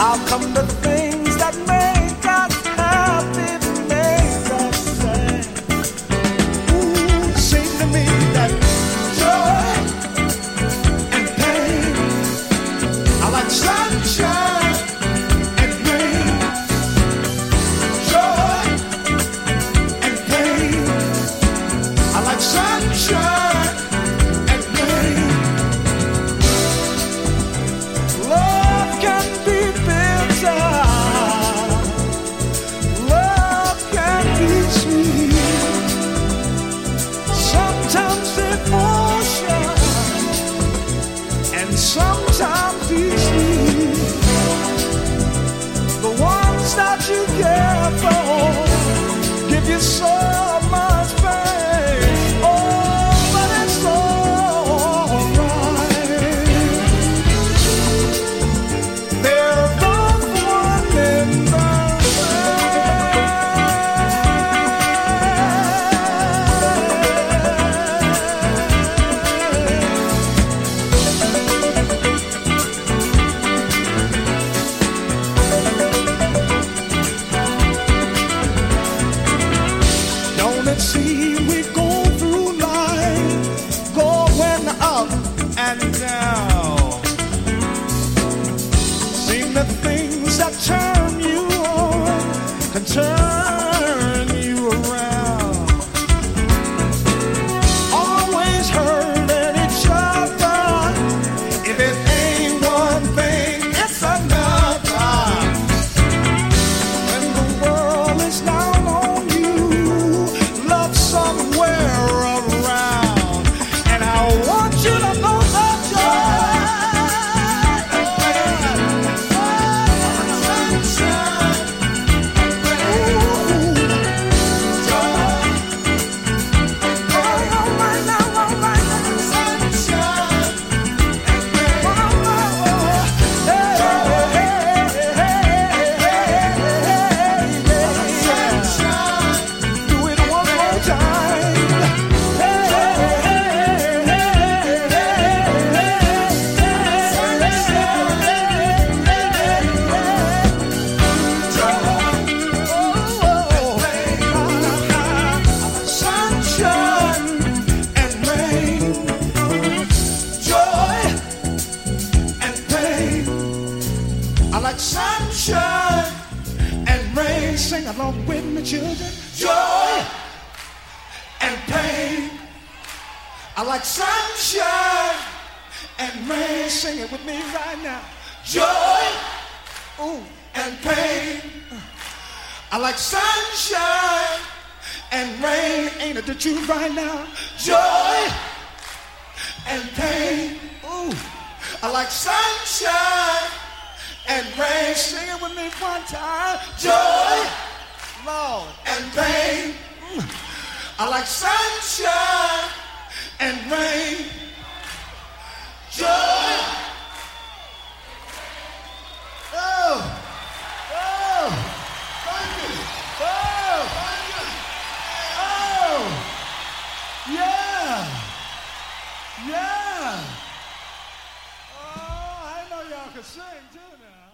How come the things that make us happy make us sad? Ooh, seem to me that joy and pain are like sunshine and rain. Joy and pain are like sunshine and rain. Love can be bitter. Love can be sweet. Sometimes emotion and sometimes deceit. The ones that you care for give you so much pain. Oh, but it's alright. They're both one in the Don't it seem we go through life going up and down? Seem the things that turn you on can turn you around. Always hurting each other. If it ain't one thing, it's another. When the world is down on you, love somewhere around. And I want you to know that joy. Sunshine. Ooh, joy. Oh, all right now, all right now. Sunshine and rain. Oh, hey, hey, hey, hey, sunshine. Do it one more time. Hey, hey, hey, sunshine and rain. Joy and pain. I like sunshine and rain. Sing along with me, children. Joy and pain. I like sunshine and rain. Sing it with me right now. Joy, ooh, and pain. I like sunshine and rain. Ain't it the truth right now? Joy and pain. Ooh, I like sunshine and rain. Sing it with me one time. Joy, Lord, and pain. I like sunshine and rain. Joy. Oh, oh, thank you. Oh, thank you. Oh, yeah, yeah. Oh, I know y'all can sing too now.